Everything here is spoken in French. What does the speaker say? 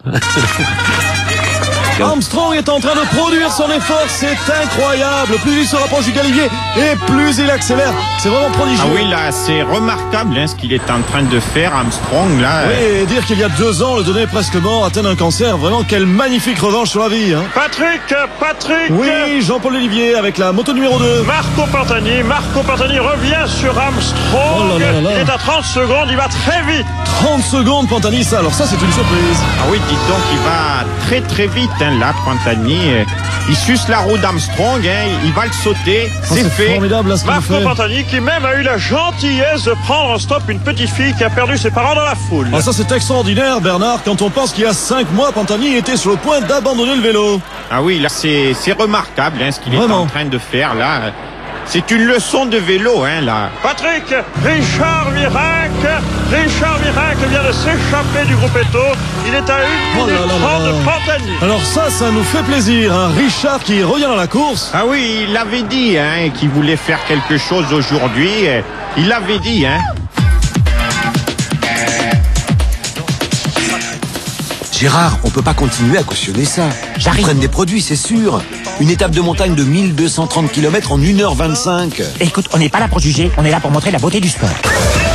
Armstrong est en train de produire son effort, c'est incroyable. Plus il se rapproche du galibier et plus il accélère. C'est vraiment prodigieux. Ah oui, là, c'est remarquable ce qu'il est en train de faire, Armstrong, là. Oui, et dire qu'il y a 2 ans, le donnait presque mort, atteint d'un cancer. Vraiment, quelle magnifique revanche sur la vie. Hein. Patrick. Oui, Jean-Paul Olivier avec la moto numéro 2. Marco Pantani revient sur Armstrong. Oh là là là là. Il est à 30 secondes, il va très vite. 30 secondes, Pantani, ça. Alors ça, c'est une surprise. Ah oui, dites donc, il va très très vite, là, Pantani. Il suce la roue d'Armstrong, il va le sauter. C'est fait. Formidable, là, ce qu'il Marco fait. Pantani qui même a eu la gentillesse de prendre en stop une petite fille qui a perdu ses parents dans la foule. Ah, ça, c'est extraordinaire, Bernard, quand on pense qu'il y a 5 mois, Pantani était sur le point d'abandonner le vélo. Ah oui, là, c'est remarquable, ce qu'il est Vraiment en train de faire, là. C'est une leçon de vélo, là. Patrick, Richard Virenque vient de s'échapper du groupe Eto. Il est à 1 minute 30 de Pantani. Alors ça nous fait plaisir, hein. Richard qui revient dans la course. Ah oui, il avait dit, qu'il voulait faire quelque chose aujourd'hui. Il l'avait dit, Gérard, on peut pas continuer à cautionner ça. J'arrive. Ils prennent des produits, c'est sûr. Une étape de montagne de 1230 km en 1h25. Écoute, on n'est pas là pour juger, on est là pour montrer la beauté du sport.